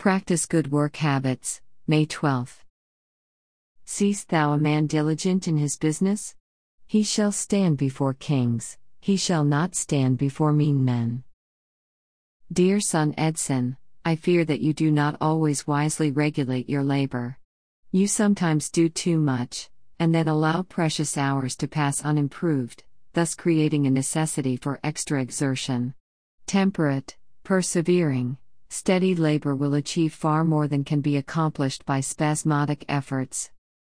Practice good work habits, May 12. Seest thou a man diligent in his business? He shall stand before kings, he shall not stand before mean men. Dear son Edson, I fear that you do not always wisely regulate your labor. You sometimes do too much, and then allow precious hours to pass unimproved, thus creating a necessity for extra exertion. Temperate, persevering, steady labor will achieve far more than can be accomplished by spasmodic efforts.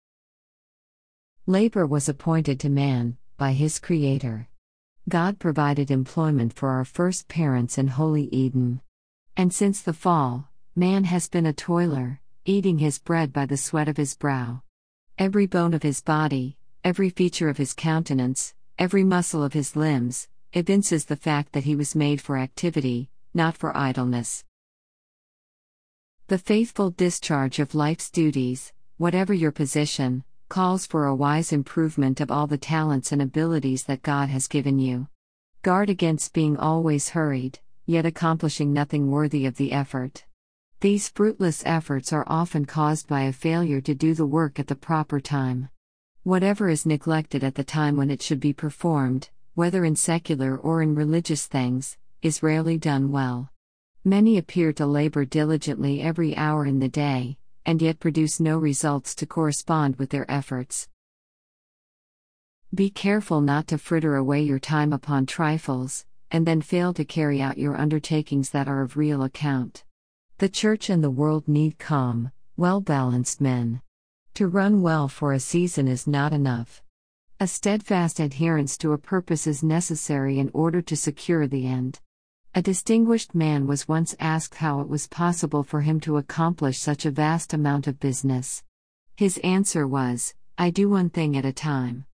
Labor was appointed to man, by his Creator. God provided employment for our first parents in holy Eden. And since the fall, man has been a toiler, eating his bread by the sweat of his brow. Every bone of his body, every feature of his countenance, every muscle of his limbs, evinces the fact that he was made for activity, not for idleness. The faithful discharge of life's duties, whatever your position, calls for a wise improvement of all the talents and abilities that God has given you. Guard against being always hurried, yet accomplishing nothing worthy of the effort. These fruitless efforts are often caused by a failure to do the work at the proper time. Whatever is neglected at the time when it should be performed, whether in secular or in religious things, is rarely done well. Many appear to labor diligently every hour in the day, and yet produce no results to correspond with their efforts. Be careful not to fritter away your time upon trifles, and then fail to carry out your undertakings that are of real account. The church and the world need calm, well-balanced men. To run well for a season is not enough. A steadfast adherence to a purpose is necessary in order to secure the end. A distinguished man was once asked how it was possible for him to accomplish such a vast amount of business. His answer was, "I do one thing at a time."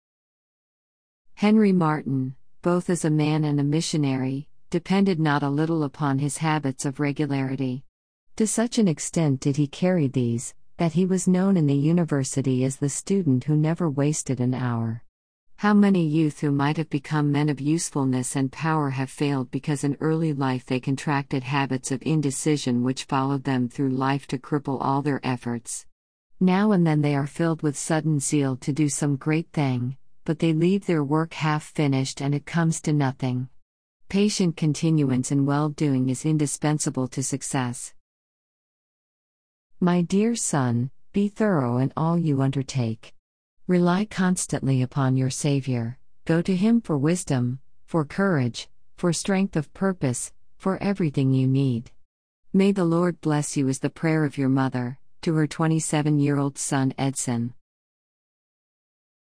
Henry Martyn, both as a man and a missionary, depended not a little upon his habits of regularity. To such an extent did he carry these, that he was known in the university as the student who never wasted an hour. How many youth who might have become men of usefulness and power have failed because in early life they contracted habits of indecision which followed them through life to cripple all their efforts. Now and then they are filled with sudden zeal to do some great thing, but they leave their work half finished and it comes to nothing. Patient continuance in well-doing is indispensable to success. My dear son, be thorough in all you undertake. Rely constantly upon your Savior, go to Him for wisdom, for courage, for strength of purpose, for everything you need. May the Lord bless you is the prayer of your mother, to her 27-year-old son Edson.